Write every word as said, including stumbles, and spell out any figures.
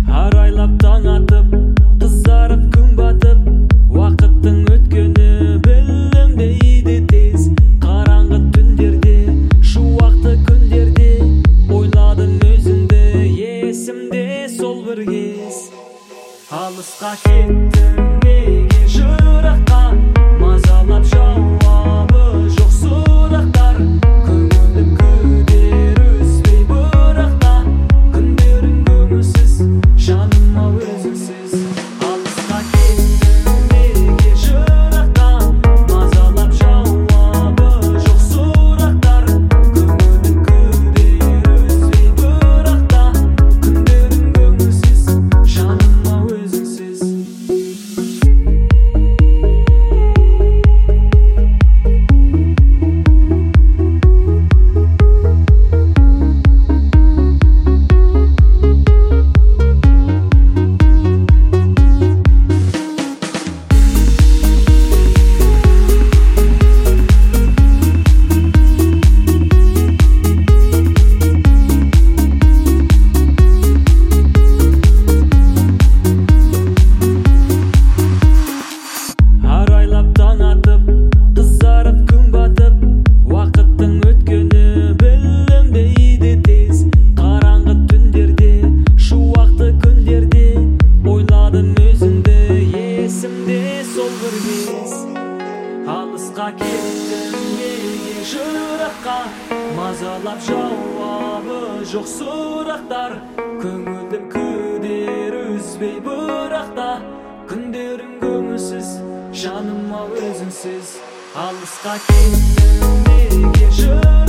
Арайлап таң атып, қызарып күн батып, уақыттың өткені білінбейді тез. Қараңғы түндерде, шуақты күндерде, ойладым өзіңді, есімде сол бір кез. Алысқа кеттің неге жыраққа, мазалап жауабы жоқ сұрақтар. Көңілім күдер үзбей бірақта, күндерің көңілсіз, жаныма өзіңсіз. Алысқа кеттің неге жыраққа, мазалап жауабы жоқ сұрақтар. Көңілім күдер үзбей бірақта, күндерің көңілсіз, жаныма өзіңсіз. Арайлап таң атып, қызарып күн батып, уақыттың өткені білінбейді тез. Қараңғы түндерде, шуақты күндерде, ойладым өзіңді, есімде сол бір кез. Алысқа кеттің неге жыраққа, мазалап жауабы жоқ сұрақтар. Көңілім күдер үзбей бірақта, күндерің көңілсіз, жаныма өзіңсіз. Алысқа кеттің неге жыраққа.